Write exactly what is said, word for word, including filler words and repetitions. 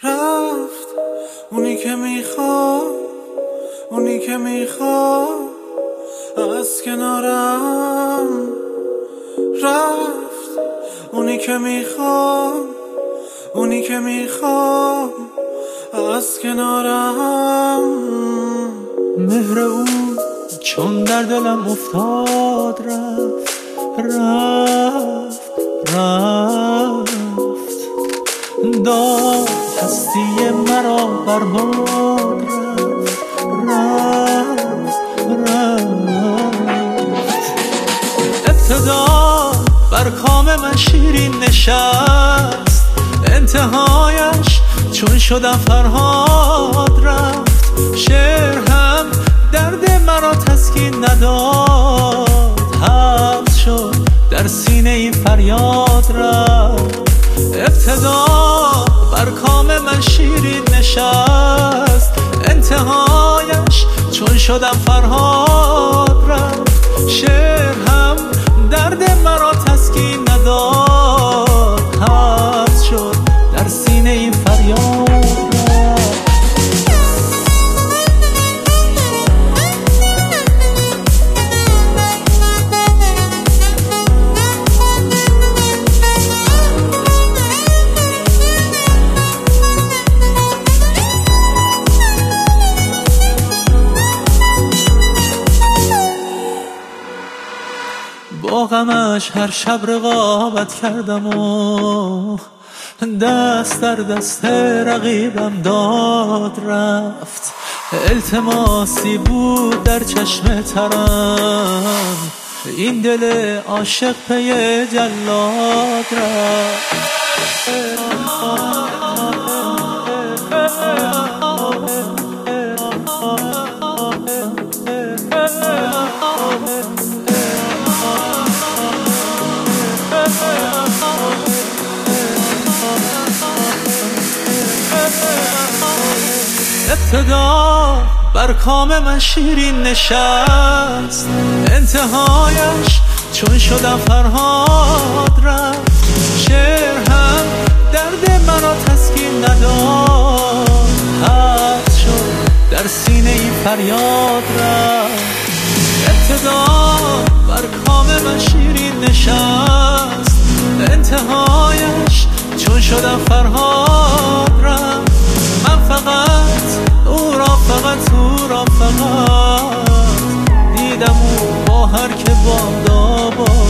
رفت اونی که میخوام، اونی که میخوام از کنارم. رفت اونی که میخوام، اونی که میخوام از کنارم. مهر او چون در دلم افتاد رفت رفت رفت داد هستی مرا برباد رفت رفت رفت ابتدا بر کام من شیرین نشست، انتهایش چون شدم فرهاد رفت. شعر هم درد مرا تسکین نداد، حبس شد در سینه این فریاد رفت. ابتدا بر کام من شیرین نشست، انتهایش چون شدم فرهاد رفت. شعر هم درد مرا تسکین نداد، حبس شد در سینه این فریاد رفت. با غمش هر شب رقابت کردم و دست در دست رقیبم داد رفت. التماسی بود در چشم ترم، این دل عاشق پی جلاد رفت. ابتدا بر کام من شیرین نشست، انتهایش چون شدم فرهاد رفت. شعر هم درد مرا تسکین نداد، حبس شد در سینه این فریاد رفت. ابتدا بر کام من شیرین نشست، انتهایش چون شدم فرهاد رفت. من فقط او را فقط او را فقط دیدم او با هر که بادا با